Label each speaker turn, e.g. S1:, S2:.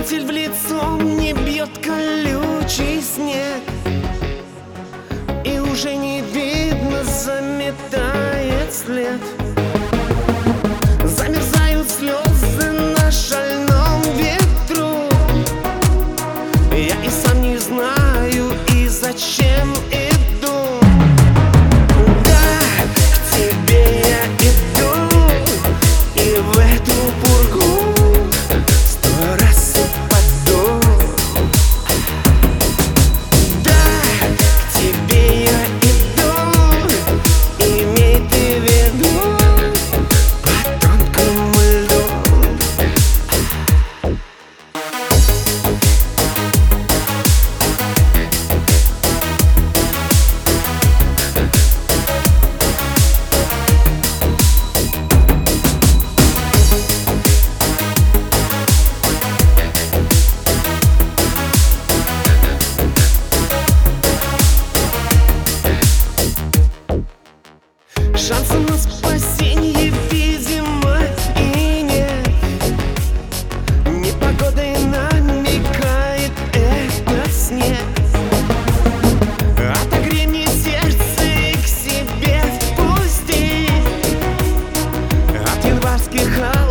S1: метель в лицо мне бьет колючий снег, и уже не видно, заметает след. Замерзают слезы на шальном ветру. Я и сам не знаю, и зачем иду. Да, к тебе я иду, и в эту пургу 100 раз упаду. Да, к тебе я иду, имей ты в виду, по тонкому льду. Шанса на спасение, видимо, и нет. Непогодой намекает этот снег. Отогрей мне сердце и к себе впусти. От январских